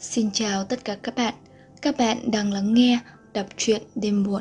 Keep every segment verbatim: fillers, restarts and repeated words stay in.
Xin chào tất cả các bạn. Các bạn đang lắng nghe đọc truyện đêm muộn.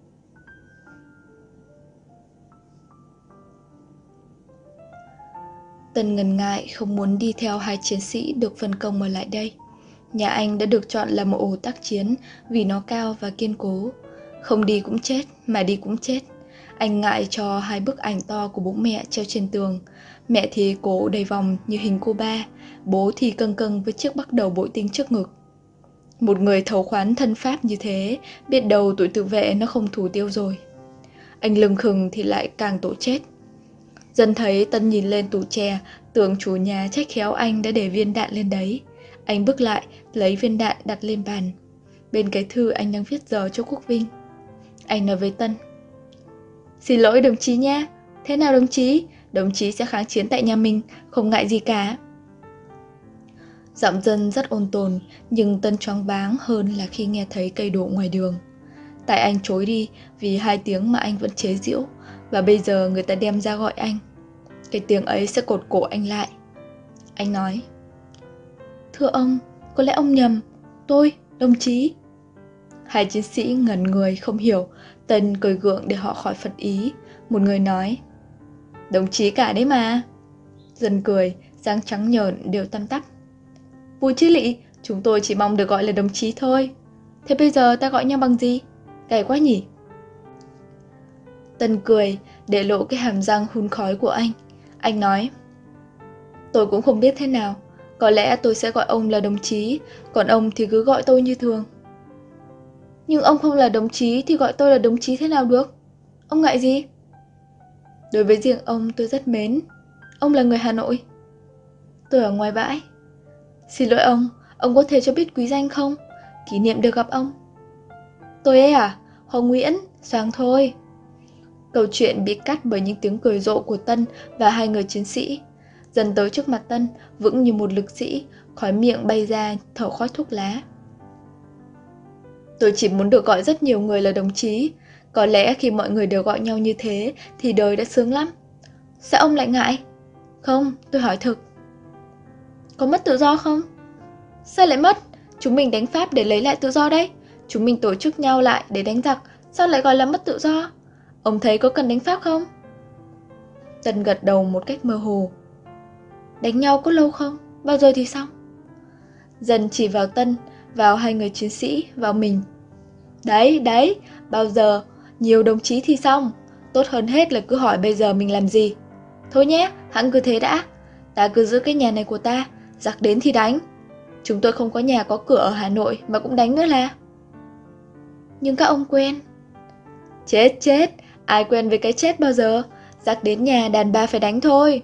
Tân ngần ngại không muốn đi theo hai chiến sĩ được phân công ở lại đây. Nhà anh đã được chọn là một ổ tác chiến vì nó cao và kiên cố. Không đi cũng chết, mà đi cũng chết. Anh ngại cho hai bức ảnh to của bố mẹ treo trên tường. Mẹ thì cổ đầy vòng như hình cô ba, bố thì căng căng với chiếc bắt đầu bội tinh trước ngực. Một người thấu khoán thân pháp như thế, biết đâu tụi tự vệ nó không thủ tiêu rồi. Anh lưng khừng thì lại càng tổ chết. Dần thấy Tân nhìn lên tủ tre, tưởng chủ nhà trách khéo anh đã để viên đạn lên đấy. Anh bước lại, lấy viên đạn đặt lên bàn. Bên cái thư anh đang viết giờ cho Quốc Vinh. Anh nói với Tân: "Xin lỗi đồng chí nha. Thế nào đồng chí? Đồng chí sẽ kháng chiến tại nhà mình, không ngại gì cả." Giọng Dân rất ôn tồn, nhưng Tân choáng váng hơn là khi nghe thấy cây đổ ngoài đường. Tại anh chối đi vì hai tiếng mà anh vẫn chế giễu, và bây giờ người ta đem ra gọi anh. Cái tiếng ấy sẽ cột cổ anh lại. Anh nói: "Thưa ông, có lẽ ông nhầm. Tôi, đồng chí." Hai chiến sĩ ngẩn người không hiểu. Tân cười gượng để họ khỏi phật ý. Một người nói: "Đồng chí cả đấy mà." Dân cười, dáng trắng nhợn đều tăm tắp: "Vui chứ lị, chúng tôi chỉ mong được gọi là đồng chí thôi. Thế bây giờ ta gọi nhau bằng gì? Gay quá nhỉ?" Tân cười, để lộ cái hàm răng hun khói của anh. Anh nói: "Tôi cũng không biết thế nào. Có lẽ tôi sẽ gọi ông là đồng chí, còn ông thì cứ gọi tôi như thường." "Nhưng ông không là đồng chí thì gọi tôi là đồng chí thế nào được? Ông ngại gì?" "Đối với riêng ông tôi rất mến. Ông là người Hà Nội." "Tôi ở ngoài bãi." "Xin lỗi ông, ông có thể cho biết quý danh không? Kỷ niệm được gặp ông." "Tôi ấy à? Hồ Nguyễn, Soàng thôi." Câu chuyện bị cắt bởi những tiếng cười rộ của Tân và hai người chiến sĩ. Dần tới trước mặt Tân, vững như một lực sĩ, khói miệng bay ra, thở khói thuốc lá. "Tôi chỉ muốn được gọi rất nhiều người là đồng chí. Có lẽ khi mọi người đều gọi nhau như thế thì đời đã sướng lắm. Sao ông lại ngại?" "Không, tôi hỏi thực." "Có mất tự do không?" "Sao lại mất? Chúng mình đánh Pháp để lấy lại tự do đấy. Chúng mình tổ chức nhau lại để đánh giặc, sao lại gọi là mất tự do? Ông thấy có cần đánh Pháp không?" Tân gật đầu một cách mơ hồ. "Đánh nhau có lâu không? Bao giờ thì xong?" Dần chỉ vào Tân, vào hai người chiến sĩ, vào mình. "Đấy, đấy, bao giờ, nhiều đồng chí thì xong. Tốt hơn hết là cứ hỏi bây giờ mình làm gì. Thôi nhé, hẵng cứ thế đã. Ta cứ giữ cái nhà này của ta, giặc đến thì đánh. Chúng tôi không có nhà có cửa ở Hà Nội mà cũng đánh nữa là." "Nhưng các ông quen." "Chết chết, ai quen với cái chết bao giờ. Giặc đến nhà đàn bà phải đánh thôi."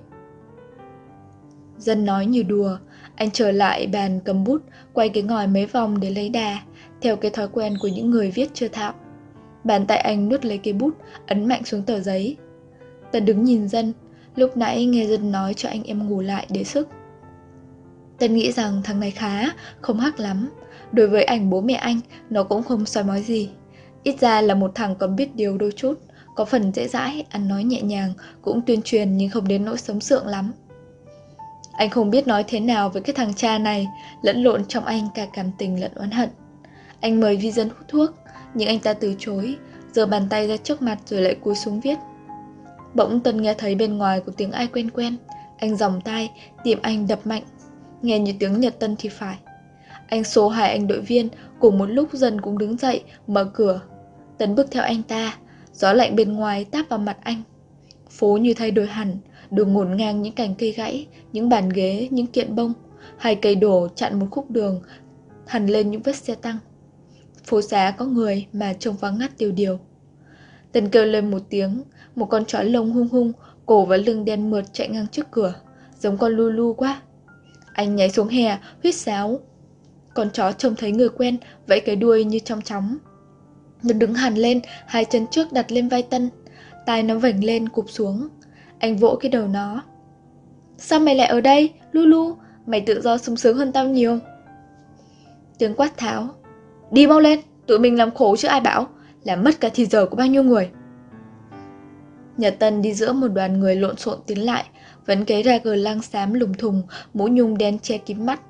Dân nói như đùa. Anh trở lại bàn cầm bút, quay cái ngòi mấy vòng để lấy đà, theo cái thói quen của những người viết chưa thạo. Bàn tay anh nuốt lấy cái bút, ấn mạnh xuống tờ giấy. Tân đứng nhìn Dân. Lúc nãy nghe Dân nói cho anh em ngủ lại để sức. Tân nghĩ rằng thằng này khá, không hắc lắm. Đối với ảnh bố mẹ anh, nó cũng không soi mói gì. Ít ra là một thằng còn biết điều đôi chút, có phần dễ dãi, ăn nói nhẹ nhàng, cũng tuyên truyền nhưng không đến nỗi sống sượng lắm. Anh không biết nói thế nào với cái thằng cha này, lẫn lộn trong anh cả cảm tình lẫn oán hận. Anh mời Vi Dân hút thuốc, nhưng anh ta từ chối, giơ bàn tay ra trước mặt rồi lại cúi xuống viết. Bỗng Tân nghe thấy bên ngoài có tiếng ai quen quen. Anh giòng tay, tim anh đập mạnh. Nghe như tiếng Nhật Tân thì phải. Anh số hai anh đội viên, cùng một lúc Dần cũng đứng dậy, mở cửa. Tân bước theo anh ta, gió lạnh bên ngoài táp vào mặt anh. Phố như thay đổi hẳn, đường ngổn ngang những cành cây gãy, những bàn ghế, những kiện bông. Hai cây đổ chặn một khúc đường, hằn lên những vết xe tăng. Phố xá có người mà trông vắng ngắt tiêu điều. Tân kêu lên một tiếng, một con chó lông hung hung, cổ và lưng đen mượt chạy ngang trước cửa, giống con lu lu quá. Anh nhảy xuống hè, huýt sáo. Con chó trông thấy người quen, vẫy cái đuôi như trong chóng. Nó đứng hẳn lên, hai chân trước đặt lên vai Tân, tai nó vểnh lên cụp xuống. Anh vỗ cái đầu nó. "Sao mày lại ở đây, Lulu? Mày tự do sung sướng hơn tao nhiều." Tiếng quát tháo. "Đi mau lên, tụi mình làm khổ chứ ai bảo, làm mất cả thì giờ của bao nhiêu người." Nhà Tân đi giữa một đoàn người lộn xộn tiến lại, vấn cái ra gờ lăng xám lùng thùng, mũ nhung đen che kín mắt.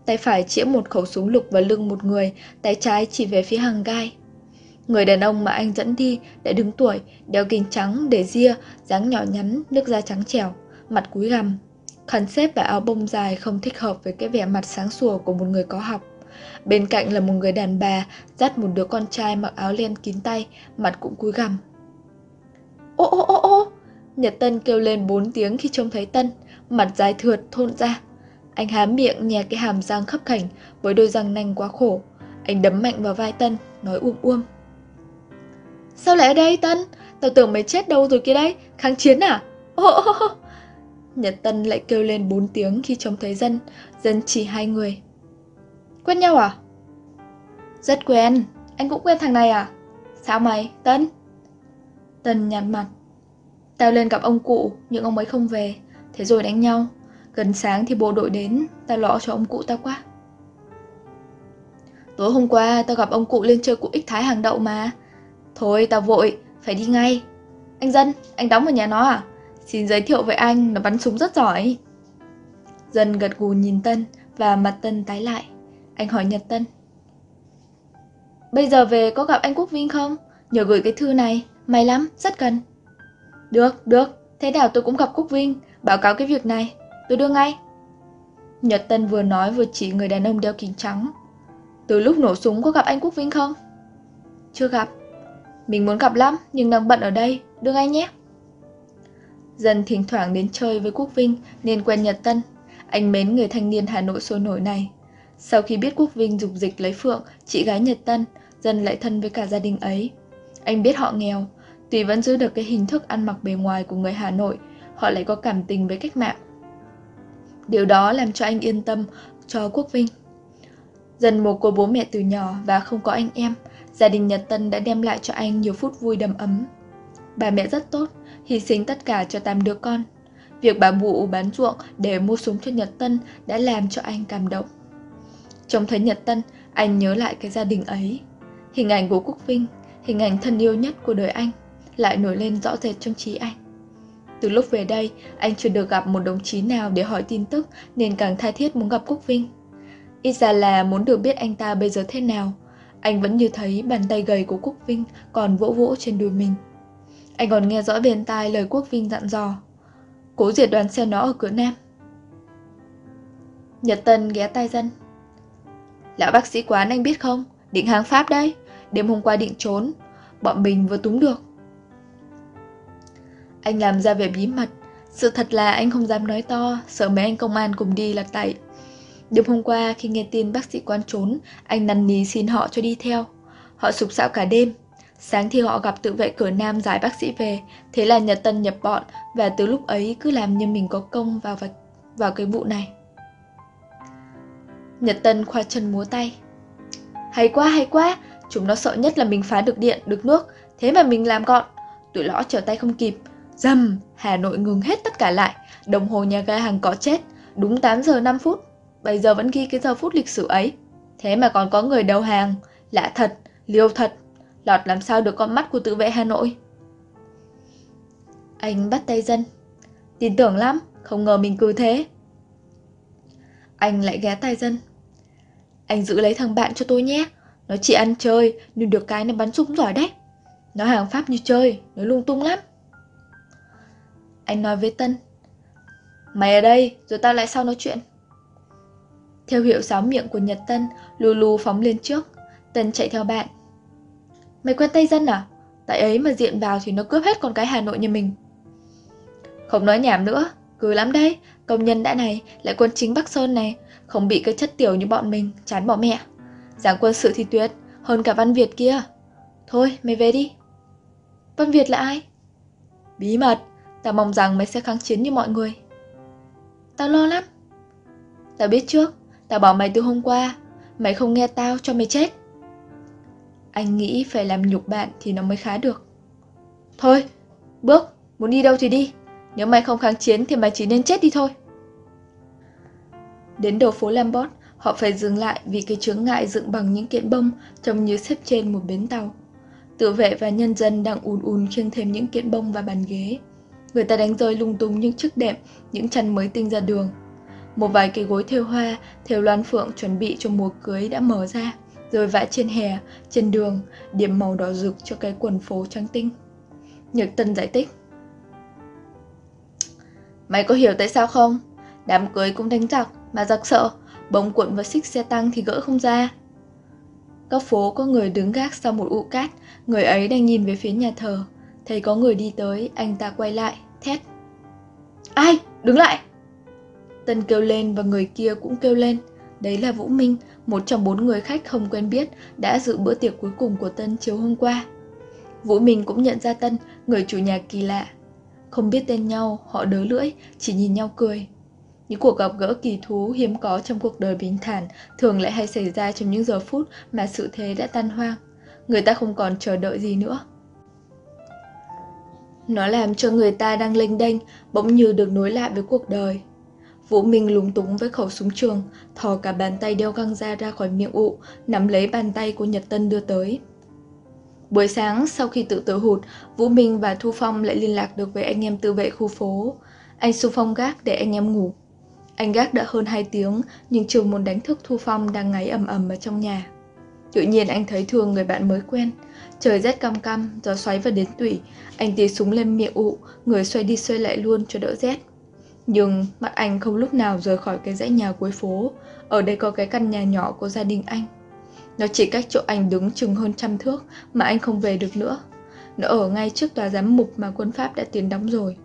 tay phải chĩa một khẩu súng lục vào lưng một người, tay trái chỉ về phía hàng gai. Người đàn ông mà anh dẫn đi đã đứng tuổi, đeo kính trắng để ria, dáng nhỏ nhắn, nước da trắng trẻo, mặt cúi gằm. Khăn xếp và áo bông dài không thích hợp với cái vẻ mặt sáng sủa của một người có học. Bên cạnh là một người đàn bà dắt một đứa con trai mặc áo len kín tay, mặt cũng cúi gằm. Ô ô ô ô! Nhật Tân kêu lên bốn tiếng khi trông thấy Tân, mặt dài thượt thôn ra. Anh há miệng nhè cái hàm răng khấp khểnh với đôi răng nanh quá khổ. Anh đấm mạnh vào vai Tân, nói uom uom. Sao lại ở đây Tân? Tao tưởng mày chết đâu rồi kia đấy, kháng chiến à? Ô ô ô! Nhật Tân lại kêu lên bốn tiếng khi trông thấy Dân. Dân chỉ hai người. Quen nhau à? Rất quen, anh cũng quen thằng này à? Sao mày, Tân? Tân nhăn mặt. Tao lên gặp ông cụ, nhưng ông ấy không về. Thế rồi đánh nhau. Gần sáng thì bộ đội đến, tao lo cho ông cụ tao quá. Tối hôm qua tao gặp ông cụ lên chơi cụ ích thái hàng đậu mà. Thôi tao vội, phải đi ngay. Anh Dân, anh đóng ở nhà nó à? Xin giới thiệu với anh, nó bắn súng rất giỏi. Dân gật gù nhìn Tân và mặt Tân tái lại. Anh hỏi Nhật Tân. Bây giờ về có gặp anh Quốc Vinh không? Nhờ gửi cái thư này, may lắm, rất cần. Được, được, thế nào tôi cũng gặp Quốc Vinh, báo cáo cái việc này, tôi đưa ngay. Nhật Tân vừa nói vừa chỉ người đàn ông đeo kính trắng. Từ lúc nổ súng có gặp anh Quốc Vinh không? Chưa gặp. Mình muốn gặp lắm, nhưng đang bận ở đây, đưa ngay nhé. Dân thỉnh thoảng đến chơi với Quốc Vinh nên quen Nhật Tân. Anh mến người thanh niên Hà Nội sôi nổi này. Sau khi biết Quốc Vinh dục dịch lấy Phượng, chị gái Nhật Tân, Dân lại thân với cả gia đình ấy. Anh biết họ nghèo, tuy vẫn giữ được cái hình thức ăn mặc bề ngoài của người Hà Nội, họ lại có cảm tình với cách mạng. Điều đó làm cho anh yên tâm cho Quốc Vinh. Dân mồ côi bố mẹ từ nhỏ và không có anh em, gia đình Nhật Tân đã đem lại cho anh nhiều phút vui đầm ấm. Bà mẹ rất tốt, hy sinh tất cả cho tám đứa con. Việc bà Bụ bán ruộng để mua súng cho Nhật Tân đã làm cho anh cảm động. Trông thấy Nhật Tân, anh nhớ lại cái gia đình ấy. Hình ảnh của Quốc Vinh, hình ảnh thân yêu nhất của đời anh, lại nổi lên rõ rệt trong trí anh. Từ lúc về đây, anh chưa được gặp một đồng chí nào để hỏi tin tức nên càng tha thiết muốn gặp Quốc Vinh. Ít ra là muốn được biết anh ta bây giờ thế nào. Anh vẫn như thấy bàn tay gầy của Quốc Vinh còn vỗ vỗ trên đùi mình. Anh còn nghe rõ bên tai lời Quốc Vinh dặn dò. Cố diệt đoàn xe nó ở cửa Nam. Nhật Tân ghé tai Dân. Lão bác sĩ quán anh biết không? Định hàng Pháp đấy. Đêm hôm qua định trốn. Bọn mình vừa túm được. Anh làm ra vẻ bí mật. Sự thật là anh không dám nói to, sợ mấy anh công an cùng đi là tẩy. Đêm hôm qua khi nghe tin bác sĩ quán trốn, anh năn nỉ xin họ cho đi theo. Họ sục sạo cả đêm. Sáng thì họ gặp tự vệ cửa Nam giải bác sĩ về. Thế là Nhật Tân nhập bọn. Và từ lúc ấy cứ làm như mình có công vào, vào, vào cái vụ này. Nhật Tân khoa chân múa tay. Hay quá hay quá. Chúng nó sợ nhất là mình phá được điện, được nước. Thế mà mình làm gọn. Tụi lõ trở tay không kịp. Dầm, Hà Nội ngừng hết tất cả lại. Đồng hồ nhà ga Hàng có chết. Đúng tám giờ năm phút. Bây giờ vẫn ghi cái giờ phút lịch sử ấy. Thế mà còn có người đầu hàng. Lạ thật, liều thật. Lọt làm sao được con mắt của tự vệ Hà Nội. Anh bắt tay Dân. Tin tưởng lắm, không ngờ mình cứ thế. Anh lại ghé tai Dân. Anh giữ lấy thằng bạn cho tôi nhé. Nó chỉ ăn chơi, nhưng được cái nó bắn súng giỏi đấy. Nó hàng Pháp như chơi, nó lung tung lắm. Anh nói với Tân. Mày ở đây, rồi tao lại sau nói chuyện. Theo hiệu sáo miệng của Nhật Tân, lù lù phóng lên trước. Tân chạy theo bạn. Mày quen tay Dân à? Tại ấy mà diện vào thì nó cướp hết con cái Hà Nội như mình. Không nói nhảm nữa, cứ lắm đấy. Công nhân đã này, lại quân chính Bắc Sơn này. Không bị cái chất tiểu như bọn mình, chán bỏ mẹ. Giảng quân sự thì tuyệt, hơn cả Văn Việt kia. Thôi, mày về đi. Văn Việt là ai? Bí mật, tao mong rằng mày sẽ kháng chiến như mọi người. Tao lo lắm. Tao biết trước, tao bảo mày từ hôm qua. Mày không nghe tao cho mày chết. Anh nghĩ phải làm nhục bạn thì nó mới khá được. Thôi, bước, muốn đi đâu thì đi. Nếu mày không kháng chiến thì mày chỉ nên chết đi thôi. Đến đầu phố Lambert, họ phải dừng lại vì cái chướng ngại dựng bằng những kiện bông trông như xếp trên một bến tàu. Tự vệ và nhân dân đang ùn ùn khiêng thêm những kiện bông và bàn ghế. Người ta đánh rơi lung tung những chiếc đệm, những chăn mới tinh ra đường. Một vài cái gối thêu hoa, thêu loan phượng chuẩn bị cho mùa cưới đã mở ra, rồi vẽ trên hè, trên đường, điểm màu đỏ rực cho cái quần phố trắng tinh. Nhược Tân giải thích. Mày có hiểu tại sao không? Đám cưới cũng đánh giặc, mà giặc sợ, bông cuộn và xích xe tăng thì gỡ không ra. Góc phố có người đứng gác sau một ụ cát, người ấy đang nhìn về phía nhà thờ. Thấy có người đi tới, anh ta quay lại, thét. Ai? Đứng lại! Tân kêu lên và người kia cũng kêu lên. Đấy là Vũ Minh, một trong bốn người khách không quen biết đã dự bữa tiệc cuối cùng của Tân chiều hôm qua. Vũ Minh cũng nhận ra Tân, người chủ nhà kỳ lạ. Không biết tên nhau, họ đớ lưỡi, chỉ nhìn nhau cười. Những cuộc gặp gỡ kỳ thú hiếm có trong cuộc đời bình thản thường lại hay xảy ra trong những giờ phút mà sự thế đã tan hoang. Người ta không còn chờ đợi gì nữa. Nó làm cho người ta đang lênh đênh, bỗng như được nối lại với cuộc đời. Vũ Minh lúng túng với khẩu súng trường, thò cả bàn tay đeo găng ra ra khỏi miệng ụ, nắm lấy bàn tay của Nhật Tân đưa tới. Buổi sáng, sau khi tự tử hụt, Vũ Minh và Thu Phong lại liên lạc được với anh em tự vệ khu phố. Anh xung phong gác để anh em ngủ. Anh gác đã hơn hai tiếng, nhưng chưa muốn đánh thức Thu Phong đang ngáy ầm ầm ở trong nhà. Tự nhiên anh thấy thương người bạn mới quen. Trời rét căm căm, gió xoáy vào đến tủy. Anh tì súng lên miệng ụ, người xoay đi xoay lại luôn cho đỡ rét. Nhưng mắt anh không lúc nào rời khỏi cái dãy nhà cuối phố. Ở đây có cái căn nhà nhỏ của gia đình anh. Nó chỉ cách chỗ anh đứng chừng hơn trăm thước mà anh không về được nữa. Nó ở ngay trước tòa giám mục mà quân Pháp đã tiến đóng rồi.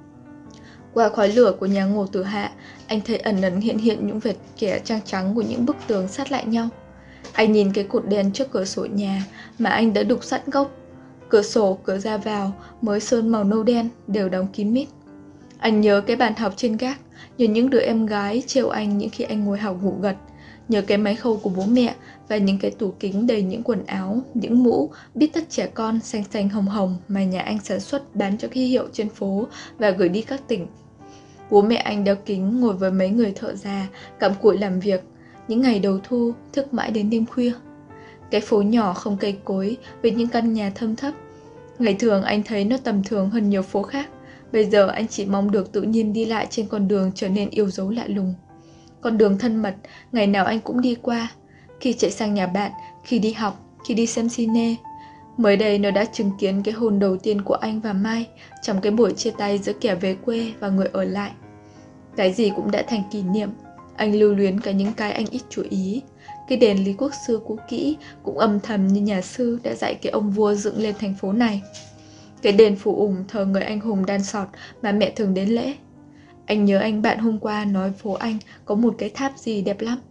Qua khói lửa của nhà Ngô Tử Hạ, anh thấy ẩn ẩn hiện hiện những vệt kẻ trắng trắng của những bức tường sát lại nhau. Anh nhìn cái cột đèn trước cửa sổ nhà mà anh đã đục sẵn gốc. Cửa sổ, cửa ra vào mới sơn màu nâu đen đều đóng kín mít. Anh nhớ cái bàn học trên gác, nhớ những đứa em gái trêu anh những khi anh ngồi học ngủ gật, nhớ cái máy khâu của bố mẹ và những cái tủ kính đầy những quần áo, những mũ, bít tất trẻ con xanh xanh hồng hồng mà nhà anh sản xuất bán cho ký hiệu trên phố và gửi đi các tỉnh. Bố mẹ anh đeo kính ngồi với mấy người thợ già, cặm cụi làm việc, những ngày đầu thu thức mãi đến đêm khuya. Cái phố nhỏ không cây cối với những căn nhà thâm thấp. Ngày thường anh thấy nó tầm thường hơn nhiều phố khác. Bây giờ anh chỉ mong được tự nhiên đi lại trên con đường trở nên yêu dấu lạ lùng. Con đường thân mật, ngày nào anh cũng đi qua. Khi chạy sang nhà bạn, khi đi học, khi đi xem cine. Mới đây nó đã chứng kiến cái hôn đầu tiên của anh và Mai trong cái buổi chia tay giữa kẻ về quê và người ở lại. Cái gì cũng đã thành kỷ niệm. Anh lưu luyến cả những cái anh ít chú ý. Cái đền Lý Quốc Sư cũ kỹ cũng âm thầm như nhà sư đã dạy cái ông vua dựng lên thành phố này. Cái đền Phù Ủng thờ người anh hùng đan sọt mà mẹ thường đến lễ. Anh nhớ anh bạn hôm qua nói phố anh có một cái tháp gì đẹp lắm.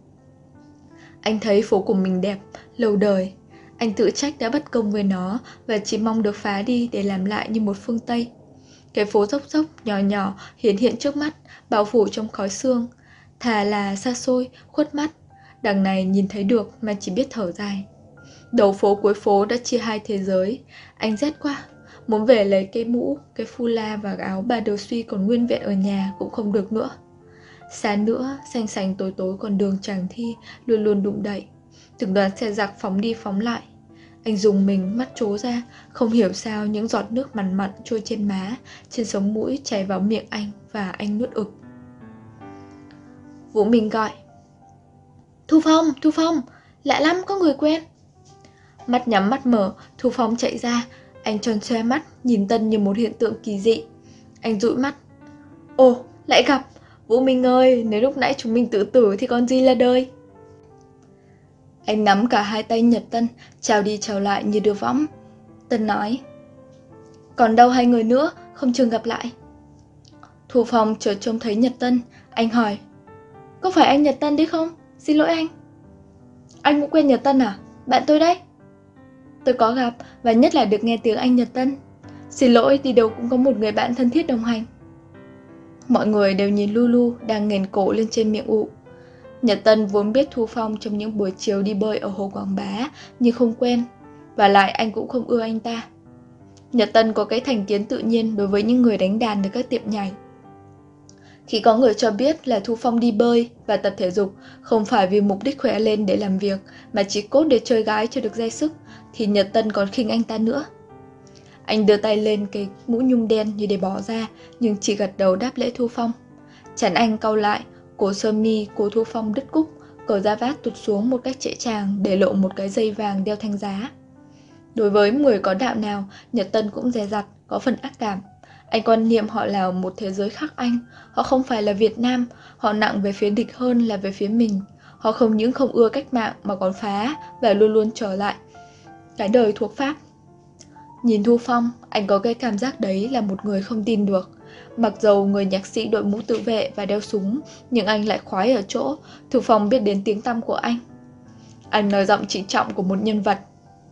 Anh thấy phố của mình đẹp, lâu đời. Anh tự trách đã bất công với nó và chỉ mong được phá đi để làm lại như một phương Tây. Cái phố dốc dốc, nhỏ nhỏ hiện hiện trước mắt, bao phủ trong khói sương. Thà là xa xôi, khuất mắt. Đằng này nhìn thấy được mà chỉ biết thở dài. Đầu phố cuối phố đã chia hai thế giới. Anh rét quá. Muốn về lấy cái mũ, cái fula và áo bà Đồ Suy còn nguyên vẹn ở nhà cũng không được nữa. Xa nữa, xanh xanh tối tối còn đường Tràng Thi luôn luôn đụng đậy. Từng đoàn xe giặc phóng đi phóng lại. Anh dùng mình mắt trố ra, không hiểu sao những giọt nước mặn mặn trôi trên má, trên sống mũi chảy vào miệng anh và anh nuốt ực. Vũ Minh gọi. Thu Phong, Thu Phong, lạ lắm có người quen. Mắt nhắm mắt mở, Thu Phong chạy ra. Anh tròn xoe mắt, nhìn Tân như một hiện tượng kỳ dị. Anh dụi mắt. Ồ, lại gặp. Vũ Minh ơi, nếu lúc nãy chúng mình tự tử thì còn gì là đời. Anh nắm cả hai tay Nhật Tân, chào đi chào lại như đứa võng. Tân nói. Còn đâu hai người nữa, không chừng gặp lại. Thu Phong chợt trông thấy Nhật Tân. Anh hỏi. Có phải anh Nhật Tân đấy không? Xin lỗi anh. Anh cũng quen Nhật Tân à? Bạn tôi đấy. Tôi có gặp và nhất là được nghe tiếng anh Nhật Tân. Xin lỗi, đi đâu cũng có một người bạn thân thiết đồng hành. Mọi người đều nhìn Lulu đang nghền cổ lên trên miệng ụ. Nhật Tân vốn biết Thu Phong trong những buổi chiều đi bơi ở hồ Quảng Bá, nhưng không quen. Và lại anh cũng không ưa anh ta. Nhật Tân có cái thành kiến tự nhiên đối với những người đánh đàn ở các tiệm nhảy. Khi có người cho biết là Thu Phong đi bơi và tập thể dục không phải vì mục đích khỏe lên để làm việc, mà chỉ cốt để chơi gái cho được dây sức, thì Nhật Tân còn khinh anh ta nữa. Anh đưa tay lên cái mũ nhung đen như để bỏ ra, nhưng chỉ gật đầu đáp lễ Thu Phong. Chán anh cau lại, Cổ sơ mi của Thu Phong đứt cúc, cởi da vát tụt xuống một cách trễ tràng để lộ một cái dây vàng đeo thanh giá. Đối với người có đạo nào, Nhật Tân cũng dè dặt, có phần ác cảm. Anh quan niệm họ là một thế giới khác anh, họ không phải là Việt Nam, họ nặng về phía địch hơn là về phía mình. Họ không những không ưa cách mạng mà còn phá và luôn luôn trở lại cái đời thuộc Pháp. Nhìn Thu Phong, anh có cái cảm giác đấy là một người không tin được. Mặc dầu người nhạc sĩ đội mũ tự vệ và đeo súng, nhưng anh lại khoái ở chỗ Thu Phong biết đến tiếng tăm của anh. Anh nói giọng trịnh trọng của một nhân vật.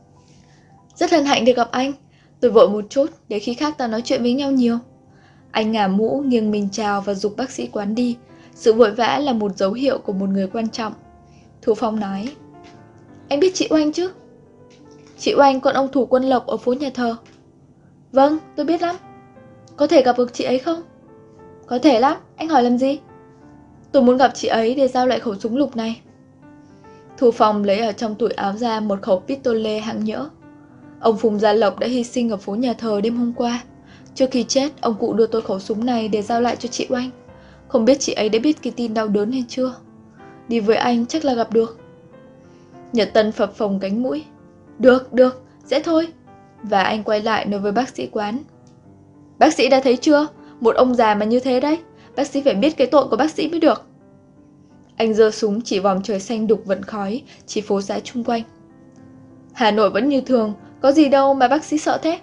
Rất hân hạnh được gặp anh. Tôi vội một chút, để khi khác ta nói chuyện với nhau nhiều. Anh ngả mũ, nghiêng mình chào và giục bác sĩ quán đi. Sự vội vã là một dấu hiệu của một người quan trọng. Thu Phong nói. Anh biết chị Oanh chứ? Chị Oanh con ông thủ quân Lộc ở phố nhà thờ. Vâng, tôi biết lắm. Có thể gặp được chị ấy không? Có thể lắm, anh hỏi làm gì? Tôi muốn gặp chị ấy để giao lại khẩu súng lục này. Thu Phong lấy ở trong túi áo ra một khẩu pistolet hạng nhỡ. Ông Phùng Gia Lộc đã hy sinh ở phố nhà thờ đêm hôm qua. Trước khi chết, ông cụ đưa tôi khẩu súng này để giao lại cho chị Oanh. Không biết chị ấy đã biết cái tin đau đớn hay chưa? Đi với anh chắc là gặp được. Nhật Tân phập phồng cánh mũi. Được, được, dễ thôi. Và anh quay lại nói với bác sĩ quán. Bác sĩ đã thấy chưa? Một ông già mà như thế đấy. Bác sĩ phải biết cái tội của bác sĩ mới được. Anh giơ súng chỉ vòm trời xanh đục vận khói, chỉ phố xã chung quanh. Hà Nội vẫn như thường, có gì đâu mà bác sĩ sợ thế.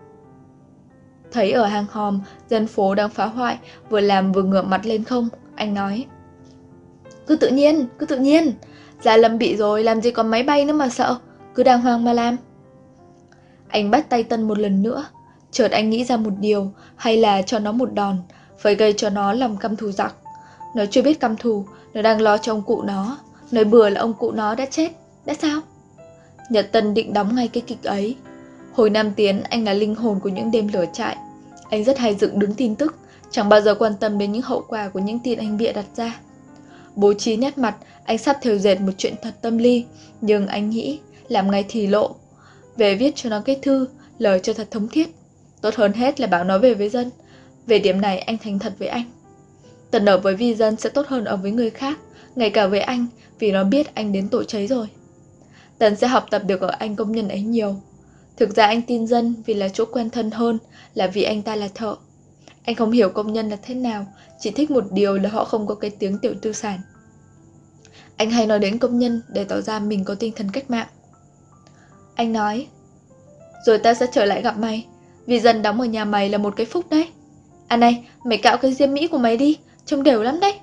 Thấy ở hang hòm, dân phố đang phá hoại, vừa làm vừa ngửa mặt lên không, anh nói. Cứ tự nhiên, cứ tự nhiên. Gia Lâm bị rồi, làm gì còn máy bay nữa mà sợ, cứ đàng hoàng mà làm. Anh bắt tay Tân một lần nữa. Chợt anh nghĩ ra một điều, hay là cho nó một đòn, phải gây cho nó lòng căm thù giặc. Nó chưa biết căm thù, nó đang lo cho ông cụ nó. Nói bừa là ông cụ nó đã chết, đã sao? Nhật Tân định đóng ngay cái kịch ấy. Hồi Nam Tiến, anh là linh hồn của những đêm lửa trại. Anh rất hay dựng đứng tin tức, chẳng bao giờ quan tâm đến những hậu quả của những tin anh bịa đặt ra. Bố trí nét mặt, anh sắp thêu dệt một chuyện thật tâm ly, nhưng anh nghĩ làm ngay thì lộ. Về viết cho nó cái thư, lời cho thật thống thiết. Tốt hơn hết là bảo nó về với dân. Về điểm này anh thành thật với anh. Tần ở với vi dân sẽ tốt hơn ở với người khác, ngay cả với anh, vì nó biết anh đến tội cháy rồi. Tần sẽ học tập được ở anh công nhân ấy nhiều. Thực ra anh tin dân vì là chỗ quen thân hơn là vì anh ta là thợ. Anh không hiểu công nhân là thế nào, chỉ thích một điều là họ không có cái tiếng tiểu tư sản. Anh hay nói đến công nhân để tỏ ra mình có tinh thần cách mạng. Anh nói, rồi ta sẽ trở lại gặp mày, vì dân đóng ở nhà mày là một cái phúc đấy. À này, mày cạo cái diêm mỹ của mày đi, trông đều lắm đấy.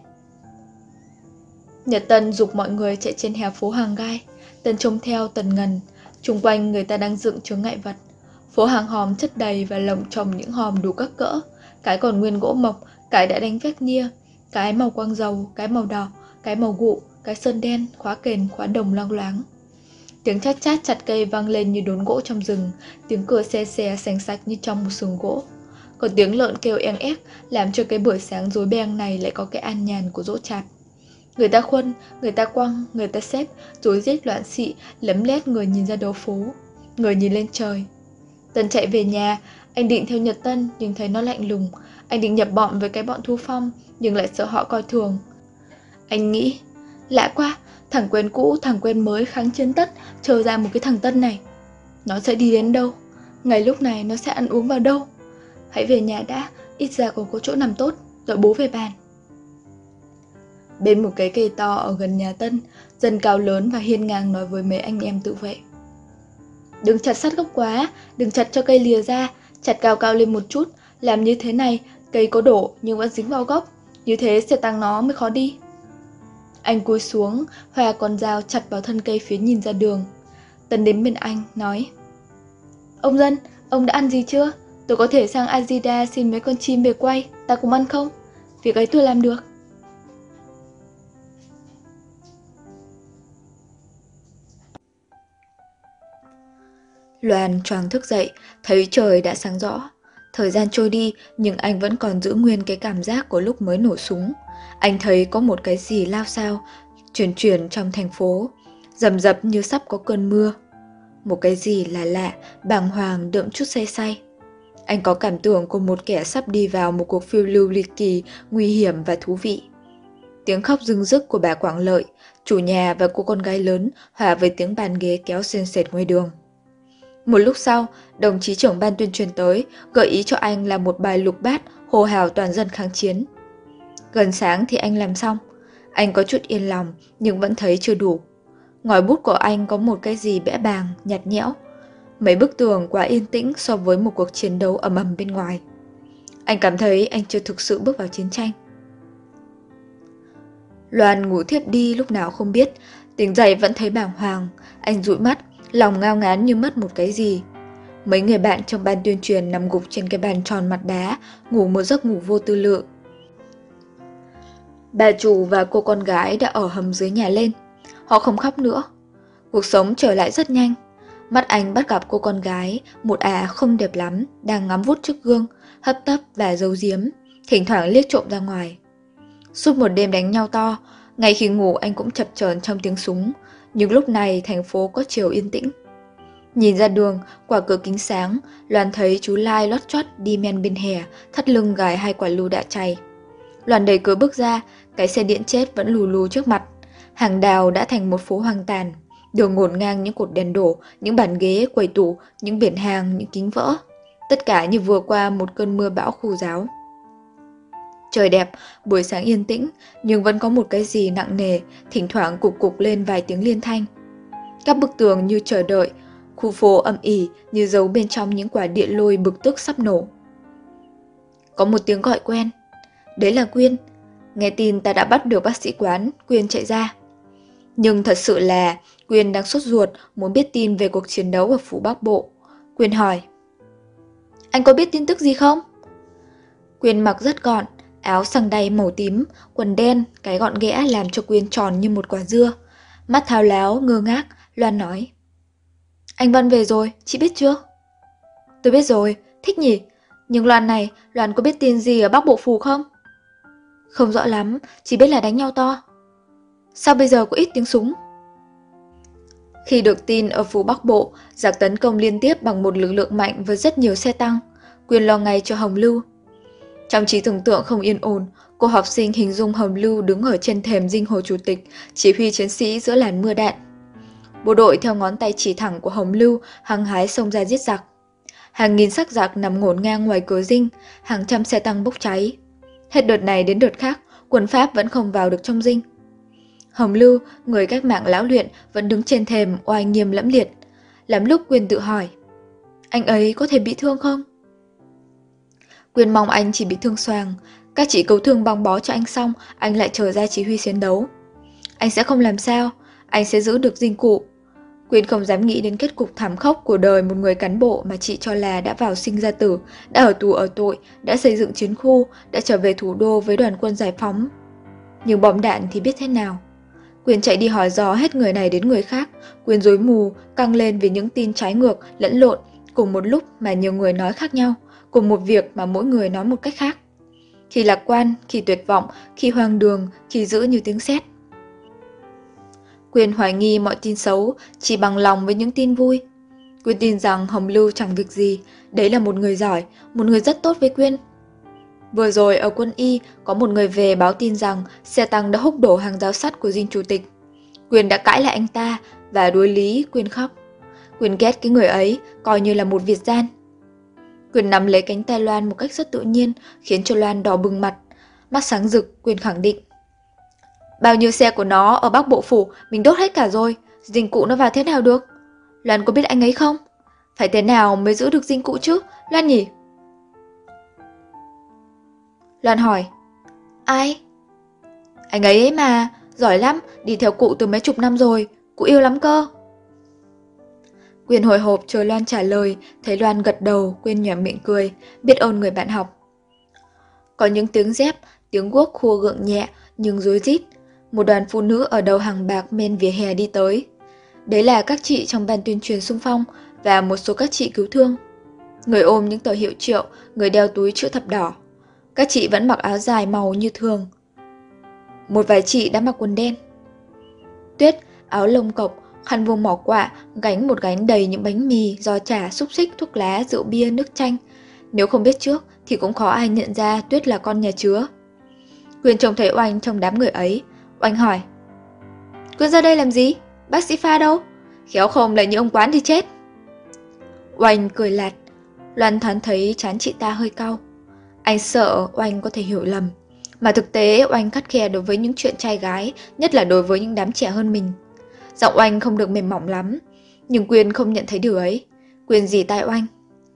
Nhật Tân giục mọi người chạy trên hè phố hàng gai. Tân trông theo Tần ngần. Xung quanh người ta đang dựng chướng ngại vật. Phố hàng hòm chất đầy và lồng chồng những hòm đủ các cỡ. Cái còn nguyên gỗ mộc, cái đã đánh vét nia, cái màu quang dầu, cái màu đỏ, cái màu gụ, cái sơn đen, khóa kền, khóa đồng loang loáng. Tiếng chát chát chặt cây vang lên như đốn gỗ trong rừng, tiếng cửa xe xe sành sạch như trong một sườn gỗ. Còn tiếng lợn kêu eng ép làm cho cái buổi sáng rối beng này lại có cái an nhàn của dỗ chạp. Người ta khuân, người ta quăng, người ta xếp, rối rít loạn xị, lấm lét người nhìn ra đầu phố, người nhìn lên trời. Tân chạy về nhà, anh định theo Nhật Tân nhưng thấy nó lạnh lùng. Anh định nhập bọn với cái bọn Thu Phong nhưng lại sợ họ coi thường. Anh nghĩ, lạ quá, thằng quen cũ, thằng quen mới kháng chiến tất, chờ ra một cái thằng Tân này. Nó sẽ đi đến đâu? Ngày lúc này nó sẽ ăn uống vào đâu? Hãy về nhà đã, ít ra còn có chỗ nằm tốt, rồi bố về bàn. Bên một cái cây to ở gần nhà Tân, dân cao lớn và hiên ngang nói với mấy anh em tự vệ. Đừng chặt sát gốc quá, đừng chặt cho cây lìa ra, chặt cao cao lên một chút, làm như thế này, cây có đổ nhưng vẫn dính vào gốc, như thế sẽ tăng nó mới khó đi. Anh cúi xuống, hòa con dao chặt vào thân cây phía nhìn ra đường. Tân đến bên anh, nói: Ông Dân, ông đã ăn gì chưa? Tôi có thể sang Azida xin mấy con chim về quay, ta cùng ăn không? Việc ấy tôi làm được. Loan choàng thức dậy, thấy trời đã sáng rõ. Thời gian trôi đi, nhưng anh vẫn còn giữ nguyên cái cảm giác của lúc mới nổ súng. Anh thấy có một cái gì lao xao, chuyển chuyển trong thành phố, rầm rập như sắp có cơn mưa. Một cái gì lạ lạ, bàng hoàng đượm chút say say. Anh có cảm tưởng của một kẻ sắp đi vào một cuộc phiêu lưu ly kỳ, nguy hiểm và thú vị. tiếng khóc rưng rức của bà Quảng Lợi, chủ nhà và cô con gái lớn hòa với tiếng bàn ghế kéo sền sệt ngoài đường. Một lúc sau, đồng chí trưởng ban tuyên truyền tới, gợi ý cho anh làm một bài lục bát hô hào toàn dân kháng chiến. Gần sáng thì anh làm xong. Anh có chút yên lòng nhưng vẫn thấy chưa đủ. Ngòi bút của anh có một cái gì bẽ bàng, nhạt nhẽo. Mấy bức tường quá yên tĩnh so với một cuộc chiến đấu ầm ầm bên ngoài. Anh cảm thấy anh chưa thực sự bước vào chiến tranh. Loan ngủ thiếp đi lúc nào không biết, tỉnh dậy vẫn thấy bàng hoàng. Anh dụi mắt, lòng ngao ngán như mất một cái gì. Mấy người bạn trong ban tuyên truyền nằm gục trên cái bàn tròn mặt đá, ngủ một giấc ngủ vô tư lự. Bà chủ và cô con gái đã ở hầm dưới nhà lên. Họ không khóc nữa. Cuộc sống trở lại rất nhanh. Mắt anh bắt gặp cô con gái, một ả không đẹp lắm, đang ngắm vút trước gương, hấp tấp và giấu giếm, thỉnh thoảng liếc trộm ra ngoài. Suốt một đêm đánh nhau to, ngay khi ngủ anh cũng chập chờn trong tiếng súng, nhưng lúc này thành phố có chiều yên tĩnh. Nhìn ra đường, qua cửa kính sáng, Loan thấy chú Lai lót chót đi men bên hè, thắt lưng gài hai quả lựu đạn chay. Loan đẩy cửa bước ra, cái xe điện chết vẫn lù lù trước mặt. Hàng đào đã thành một phố hoang tàn, đường ngổn ngang những cột đèn đổ, những bàn ghế, quầy tủ, những biển hàng, những kính vỡ. Tất cả như vừa qua một cơn mưa bão khu giáo. Trời đẹp, buổi sáng yên tĩnh, nhưng vẫn có một cái gì nặng nề, thỉnh thoảng cục cục lên vài tiếng liên thanh. Các bức tường như chờ đợi, khu phố âm ỉ như giấu bên trong những quả điện lôi bực tức sắp nổ. Có một tiếng gọi quen. Đấy là Quyên. Nghe tin ta đã bắt được bác sĩ Quán, Quyên chạy ra. Nhưng thật sự là Quyên đang sốt ruột muốn biết tin về cuộc chiến đấu ở phủ Bắc Bộ. Quyên hỏi: Anh có biết tin tức gì không? Quyên mặc rất gọn, áo xăng đay màu tím, quần đen, cái gọn ghẽ làm cho Quyên tròn như một quả dưa. Mắt thao láo, ngơ ngác, Loan nói: Anh Văn về rồi, chị biết chưa? Tôi biết rồi, thích nhỉ. Nhưng Loan này, Loan có biết tin gì ở Bắc Bộ phủ không? Không rõ lắm, chỉ biết là đánh nhau to. Sao bây giờ có ít tiếng súng? Khi được tin ở phủ Bắc Bộ, giặc tấn công liên tiếp bằng một lực lượng mạnh với rất nhiều xe tăng, Quyên lo ngay cho Hồng Lưu. Trong trí tưởng tượng không yên ổn, cô học sinh hình dung Hồng Lưu đứng ở trên thềm dinh Hồ Chủ tịch, chỉ huy chiến sĩ giữa làn mưa đạn. Bộ đội theo ngón tay chỉ thẳng của Hồng Lưu hăng hái xông ra giết giặc. Hàng nghìn xác giặc nằm ngổn ngang ngoài cửa dinh, hàng trăm xe tăng bốc cháy. Hết đợt này đến đợt khác, quân Pháp vẫn không vào được trong dinh. Hồng Lưu, người cách mạng lão luyện, vẫn đứng trên thềm oai nghiêm lẫm liệt. Lắm lúc Quyên tự hỏi: Anh ấy có thể bị thương không? Quyên mong anh chỉ bị thương xoàng. Các chị cứu thương băng bó cho anh xong, anh lại trở ra chỉ huy chiến đấu. Anh sẽ không làm sao, anh sẽ giữ được dinh cụ. Quyên không dám nghĩ đến kết cục thảm khốc của đời một người cán bộ mà chị cho là đã vào sinh ra tử, đã ở tù ở tội, đã xây dựng chiến khu, đã trở về thủ đô với đoàn quân giải phóng. Nhưng bom đạn thì biết thế nào? Quyên chạy đi hỏi dò hết người này đến người khác. Quyên rối mù, căng lên vì những tin trái ngược, lẫn lộn, cùng một lúc mà nhiều người nói khác nhau, cùng một việc mà mỗi người nói một cách khác. Khi lạc quan, khi tuyệt vọng, khi hoang đường, khi dữ như tiếng sét. Quyên hoài nghi mọi tin xấu, chỉ bằng lòng với những tin vui. Quyên tin rằng Hồng Lưu chẳng việc gì, đấy là một người giỏi, một người rất tốt với Quyên. Vừa rồi ở quân y, có một người về báo tin rằng xe tăng đã húc đổ hàng rào sắt của dinh chủ tịch. Quyên đã cãi lại anh ta và đối lý. Quyên khóc. Quyên ghét cái người ấy, coi như là một việt gian. Quyên nắm lấy cánh tay Loan một cách rất tự nhiên, khiến cho Loan đỏ bừng mặt. Mắt sáng rực, Quyên khẳng định: Bao nhiêu xe của nó ở Bắc Bộ phủ mình đốt hết cả rồi, dinh cụ nó vào thế nào được? Loan có biết anh ấy không? Phải thế nào mới giữ được dinh cụ chứ, Loan nhỉ? Loan hỏi: Ai? Anh ấy ấy mà, giỏi lắm, đi theo cụ từ mấy chục năm rồi, cụ yêu lắm cơ. Quyên hồi hộp chờ Loan trả lời, thấy Loan gật đầu, Quyên nhoẻn miệng cười, biết ơn người bạn học. Có những tiếng dép, tiếng guốc khua gượng nhẹ nhưng rối rít. Một đoàn phụ nữ ở đầu hàng bạc men vỉa hè đi tới. Đấy là các chị trong ban tuyên truyền xung phong và một số các chị cứu thương. Người ôm những tờ hiệu triệu, người đeo túi chữ thập đỏ. Các chị vẫn mặc áo dài màu như thường. Một vài chị đã mặc quần đen. Tuyết, áo lông cộc, khăn vuông mỏ quạ, gánh một gánh đầy những bánh mì, giò chả, xúc xích, thuốc lá, rượu bia, nước chanh. Nếu không biết trước thì cũng khó ai nhận ra Tuyết là con nhà chứa. Quyên trông thấy Oanh trong đám người ấy. Oanh hỏi: Quyên ra đây làm gì? Bác sĩ Pha đâu? Khéo không lại như ông Quán thì chết. Oanh cười lạt. Loan thoáng thấy trán chị ta hơi cau. Anh sợ Oanh có thể hiểu lầm. Mà thực tế Oanh khắt khe đối với những chuyện trai gái, nhất là đối với những đám trẻ hơn mình. Giọng Oanh không được mềm mỏng lắm, nhưng Quyên không nhận thấy điều ấy. Quyên rì tai Oanh: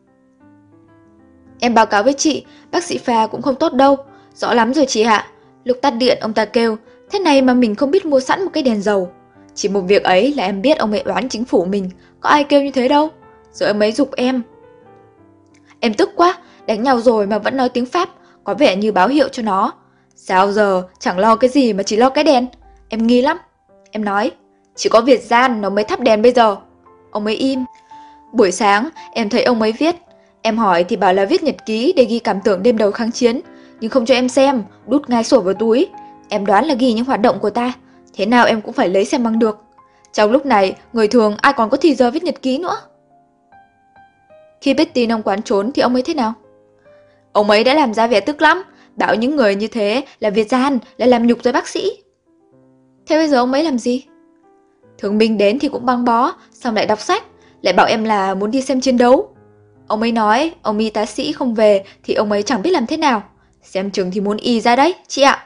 Em báo cáo với chị, bác sĩ Pha cũng không tốt đâu. Rõ lắm rồi chị ạ. Lúc tắt điện ông ta kêu: Thế này mà mình không biết mua sẵn một cái đèn dầu. Chỉ một việc ấy là em biết ông ấy oán chính phủ mình. Có ai kêu như thế đâu. Rồi ông ấy giục em. Em tức quá, đánh nhau rồi mà vẫn nói tiếng Pháp, có vẻ như báo hiệu cho nó. Sao giờ chẳng lo cái gì mà chỉ lo cái đèn. Em nghi lắm. Em nói: Chỉ có Việt gian nó mới thắp đèn bây giờ. Ông ấy im. Buổi sáng em thấy ông ấy viết. Em hỏi thì bảo là viết nhật ký để ghi cảm tưởng đêm đầu kháng chiến, nhưng không cho em xem, đút ngay sổ vào túi. Em đoán là ghi những hoạt động của ta. Thế nào em cũng phải lấy xem bằng được. Trong lúc này, người thường ai còn có thì giờ viết nhật ký nữa. Khi biết tin ông Quán trốn thì ông ấy thế nào? Ông ấy đã làm ra vẻ tức lắm, bảo những người như thế là Việt gian, là làm nhục tới bác sĩ. Thế bây giờ ông ấy làm gì? Thương binh đến thì cũng băng bó, xong lại đọc sách, lại bảo em là muốn đi xem chiến đấu. Ông ấy nói ông y tá sĩ không về thì ông ấy chẳng biết làm thế nào. Xem chừng thì muốn y ra đấy, chị ạ.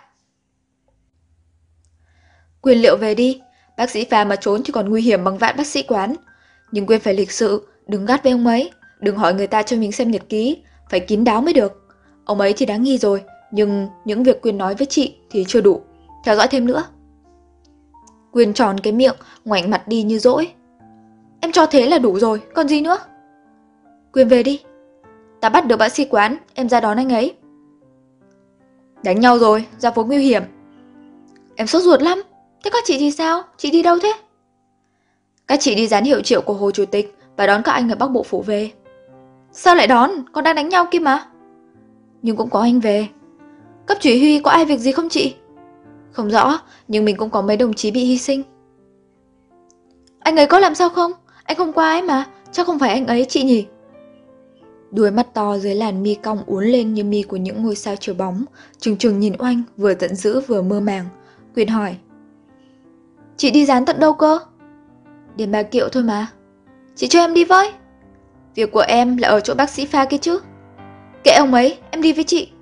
Quyên liệu về đi. Bác sĩ Pha mà trốn thì còn nguy hiểm bằng vạn bác sĩ Quán. Nhưng Quyên phải lịch sự, đừng gắt với ông ấy. Đừng hỏi người ta cho mình xem nhật ký, phải kín đáo mới được. Ông ấy thì đáng nghi rồi, nhưng những việc Quyên nói với chị thì chưa đủ. Theo dõi thêm nữa. Quyên tròn cái miệng, ngoảnh mặt đi như dỗi. Em cho thế là đủ rồi, còn gì nữa? Quyên về đi. Ta bắt được bác sĩ Quán, em ra đón anh ấy. Đánh nhau rồi, ra phố nguy hiểm. Em sốt ruột lắm. Thế các chị thì sao? Chị đi đâu thế? Các chị đi dán hiệu triệu của Hồ Chủ tịch và đón các anh ở Bắc Bộ Phủ về. Sao lại đón? Còn đang đánh nhau kia mà. Nhưng cũng có anh về. Cấp chỉ huy có ai việc gì không chị? Không rõ, nhưng mình cũng có mấy đồng chí bị hy sinh. Anh ấy có làm sao không? Anh không qua ấy mà, chắc không phải anh ấy chị nhỉ? Đuôi mắt to dưới làn mi cong uốn lên như mi của những ngôi sao chiếu bóng, trừng trừng nhìn Oanh, vừa giận dữ vừa mơ màng. Quyên hỏi: Chị đi dán tận đâu cơ? Đến Bà Kiệu thôi mà. Chị cho em đi với. Việc của em là ở chỗ bác sĩ Pha kia chứ. Kệ ông ấy, em đi với chị.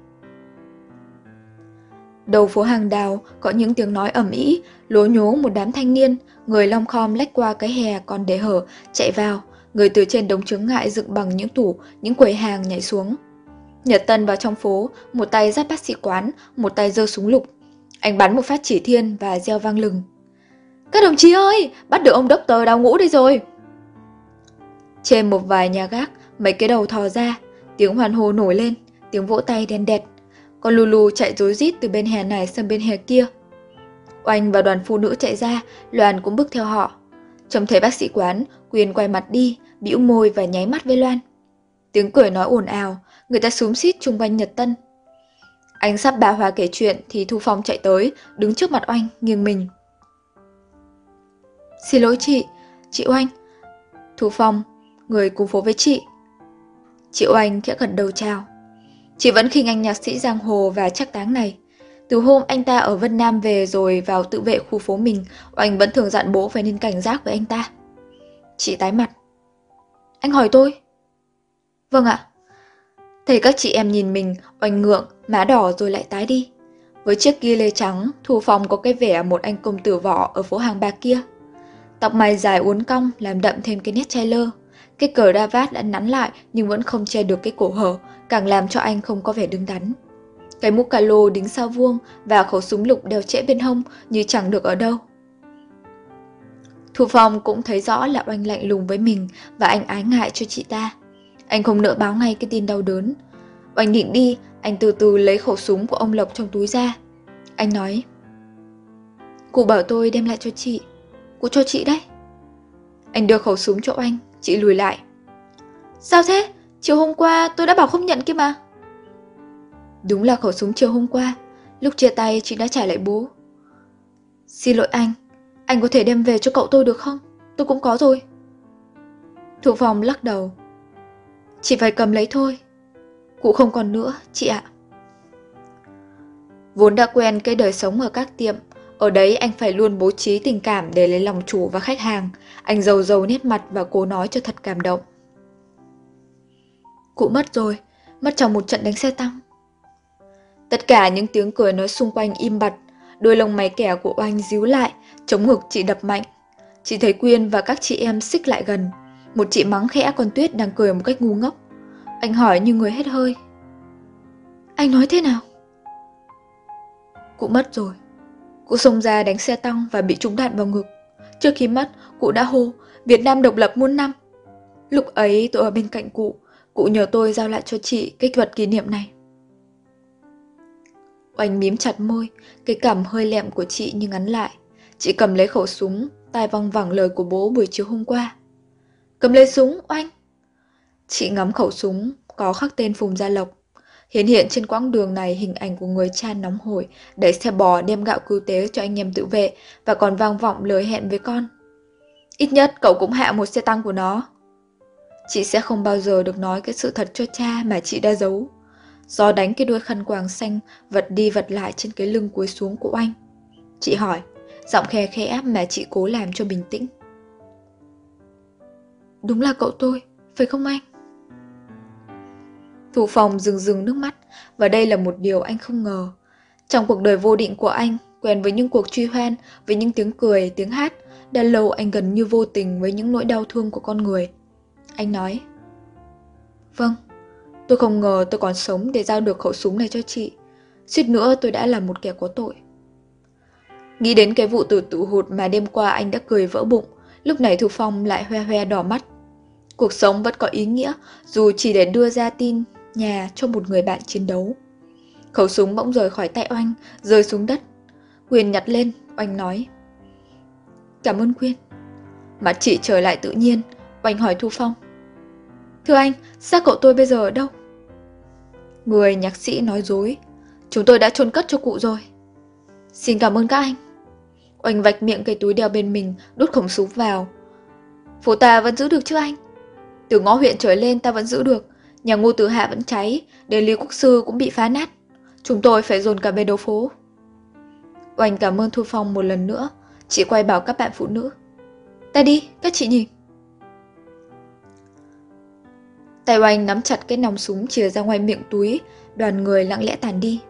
Đầu phố Hàng Đào có những tiếng nói ầm ĩ, lố nhố một đám thanh niên, người lom khom lách qua cái hè còn để hở, chạy vào, người từ trên đống chướng ngại dựng bằng những tủ, những quầy hàng nhảy xuống. Nhật Tân vào trong phố, một tay dắt bác sĩ Quán, một tay giơ súng lục. Anh bắn một phát chỉ thiên và reo vang lừng. Các đồng chí ơi, bắt được ông Doctor Đào Ngũ đây rồi. Trên một vài nhà gác, mấy cái đầu thò ra, tiếng hoan hô nổi lên, tiếng vỗ tay đen đẹt. Con Lulu chạy rối rít từ bên hè này sang bên hè kia. Oanh và đoàn phụ nữ chạy ra, Loan cũng bước theo họ. Trông thấy bác sĩ Quán, Quyên quay mặt đi, bĩu môi và nháy mắt với Loan. Tiếng cười nói ồn ào, người ta xúm xít chung quanh Nhật Tân. Anh sắp bà Hòa kể chuyện thì Thu Phong chạy tới, đứng trước mặt Oanh, nghiêng mình. Xin lỗi chị, chị Oanh. Thu Phong, người cùng phố với chị. Chị Oanh khẽ gật đầu chào. Chị vẫn khinh anh nhạc sĩ giang hồ và trác táng này. Từ hôm anh ta ở Vân Nam về rồi vào tự vệ khu phố mình, Oanh vẫn thường dặn bố phải nên cảnh giác với anh ta. Chị tái mặt. Anh hỏi tôi. Vâng ạ. Thấy các chị em nhìn mình, Oanh ngượng, má đỏ rồi lại tái đi. Với chiếc ghi lê trắng, Thu Phong có cái vẻ một anh công tử võ ở phố Hàng Bạc kia. Tóc mày dài uốn cong làm đậm thêm cái nét trai lơ. Cái cờ đa vát đã nắn lại nhưng vẫn không che được cái cổ hở, càng làm cho anh không có vẻ đứng đắn. Cái mũ cà lô đính sao vuông và khẩu súng lục đeo trễ bên hông như chẳng được ở đâu. Thu Phong cũng thấy rõ là Oanh lạnh lùng với mình và anh ái ngại cho chị ta. Anh không nỡ báo ngay cái tin đau đớn. Oanh định đi, anh từ từ lấy khẩu súng của ông Lộc trong túi ra. Anh nói: Cụ bảo tôi đem lại cho chị. Cụ cho chị đấy. Anh đưa khẩu súng cho Oanh, chị lùi lại. Sao thế? Chiều hôm qua tôi đã bảo không nhận kia mà. Đúng là khẩu súng chiều hôm qua. Lúc chia tay chị đã trả lại bố. Xin lỗi anh, anh có thể đem về cho cậu tôi được không? Tôi cũng có rồi. Thu Phong lắc đầu. Chị phải cầm lấy thôi. Cụ không còn nữa, chị ạ. Vốn đã quen cái đời sống ở các tiệm, ở đấy anh phải luôn bố trí tình cảm để lấy lòng chủ và khách hàng. Anh rầu rầu nét mặt và cố nói cho thật cảm động. Cụ mất rồi, mất trong một trận đánh xe tăng. Tất cả những tiếng cười nói xung quanh im bặt, đôi lông mày kẻ của Oanh díu lại, chống ngực chị đập mạnh. Chị thấy Quyên và các chị em xích lại gần. Một chị mắng khẽ con Tuyết đang cười một cách ngu ngốc. Anh hỏi như người hết hơi. Anh nói thế nào? Cụ mất rồi. Cụ xông ra đánh xe tăng và bị trúng đạn vào ngực. Trước khi mất, cụ đã hô Việt Nam độc lập muôn năm. Lúc ấy tôi ở bên cạnh cụ, cụ nhờ tôi giao lại cho chị cái vật kỷ niệm này. Oanh mím chặt môi, cái cằm hơi lẹm của chị như ngắn lại. Chị cầm lấy khẩu súng, tai văng vẳng lời của bố buổi chiều hôm qua. Cầm lấy súng, Oanh! Chị ngắm khẩu súng, có khắc tên Phùng Gia Lộc. Hiện hiện trên quãng đường này hình ảnh của người cha nóng hổi, đẩy xe bò đem gạo cứu tế cho anh em tự vệ và còn vang vọng lời hẹn với con. Ít nhất cậu cũng hạ một xe tăng của nó. Chị sẽ không bao giờ được nói cái sự thật cho cha mà chị đã giấu. Gió đánh cái đuôi khăn quàng xanh vật đi vật lại trên cái lưng cúi xuống của anh. Chị hỏi, giọng khe khẽ mà chị cố làm cho bình tĩnh. Đúng là cậu tôi, phải không anh? Thủ Phong rưng rưng nước mắt, và đây là một điều anh không ngờ. Trong cuộc đời vô định của anh, quen với những cuộc truy hoan, với những tiếng cười, tiếng hát, đã lâu anh gần như vô tình với những nỗi đau thương của con người. Anh nói, vâng, tôi không ngờ tôi còn sống để giao được khẩu súng này cho chị. Suýt nữa tôi đã là một kẻ có tội. Nghĩ đến cái vụ tử tự hụt mà đêm qua anh đã cười vỡ bụng, lúc này Thủ Phong lại hoe hoe đỏ mắt. Cuộc sống vẫn có ý nghĩa, dù chỉ để đưa ra tin nhà cho một người bạn chiến đấu. Khẩu súng bỗng rời khỏi tay Oanh, rơi xuống đất. Quyên nhặt lên, Oanh nói. Cảm ơn Quyên. Mặt chị trở lại tự nhiên, Oanh hỏi Thu Phong. Thưa anh, xác cậu tôi bây giờ ở đâu? Người nhạc sĩ nói dối. Chúng tôi đã chôn cất cho cụ rồi. Xin cảm ơn các anh. Oanh vạch miệng cái túi đeo bên mình, đút khẩu súng vào. Phố ta vẫn giữ được chứ anh? Từ ngõ huyện trở lên ta vẫn giữ được. Nhà Ngô Tử Hạ vẫn cháy, đền Lý Quốc Sư cũng bị phá nát. Chúng tôi phải dồn cả về đấu phố. Oanh cảm ơn Thu Phong một lần nữa. Chị quay bảo các bạn phụ nữ. Ta đi, các chị nhìn. Tay Oanh nắm chặt cái nòng súng chìa ra ngoài miệng túi. Đoàn người lặng lẽ tàn đi.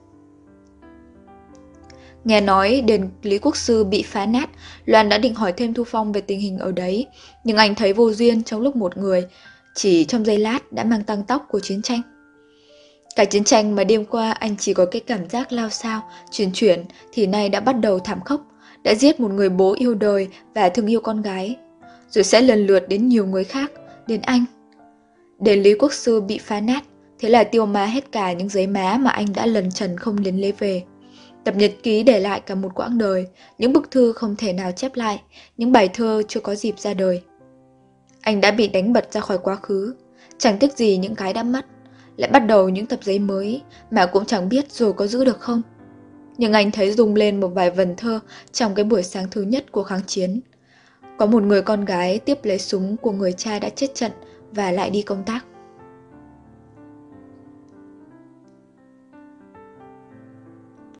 Nghe nói đền Lý Quốc Sư bị phá nát, Loan đã định hỏi thêm Thu Phong về tình hình ở đấy. Nhưng anh thấy vô duyên trong lúc một người, chỉ trong giây lát đã mang tăng tóc của chiến tranh. Cả chiến tranh mà đêm qua anh chỉ có cái cảm giác lao sao, chuyển chuyển thì nay đã bắt đầu thảm khốc, đã giết một người bố yêu đời và thương yêu con gái. Rồi sẽ lần lượt đến nhiều người khác, đến anh. Đền Lý Quốc Sư bị phá nát, thế là tiêu má hết cả những giấy má mà anh đã lần trần không đến lấy về. Tập nhật ký để lại cả một quãng đời, những bức thư không thể nào chép lại, những bài thơ chưa có dịp ra đời. Anh đã bị đánh bật ra khỏi quá khứ, chẳng tiếc gì những cái đã mất, lại bắt đầu những tập giấy mới mà cũng chẳng biết rồi có giữ được không. Nhưng anh thấy rung lên một vài vần thơ trong cái buổi sáng thứ nhất của kháng chiến. Có một người con gái tiếp lấy súng của người cha đã chết trận và lại đi công tác.